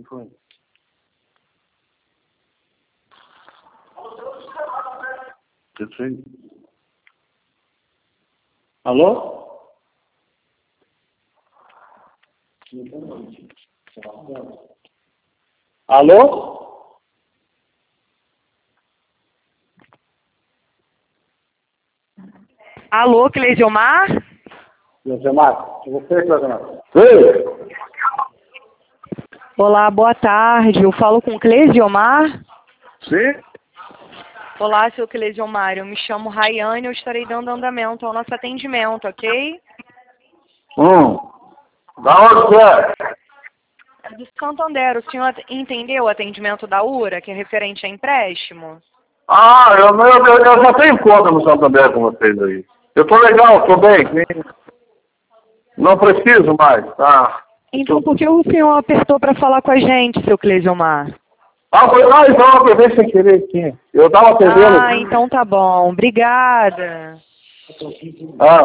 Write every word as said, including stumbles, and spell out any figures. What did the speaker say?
foi? Que foi? Alô? Alô? Alô, Cleisiomar? Cleisiomar, você, Cleisiomar? Oi! Olá, boa tarde. Eu falo com Cleisiomar? Sim? Olá, seu Cleisiomar. Eu me chamo Rayane e eu estarei dando andamento ao nosso atendimento, ok? Hum. Da onde você é? É do Santander. O senhor entendeu o atendimento da U R A, que é referente a empréstimo? Ah, eu, eu, eu, eu já tenho conta no Santander com vocês aí. Eu tô legal, tô bem. Não preciso mais, tá? Então, por que o senhor apertou para falar com a gente, seu Cleisiomar? Ah, foi lá, então eu apertei sem querer aqui. Eu tava atendendo. Ah, então tá bom. Obrigada. Ah.